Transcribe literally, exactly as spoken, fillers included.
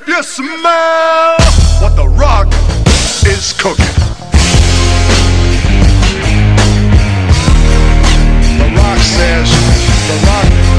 you smell what the rock is cooking. The rock says, the rock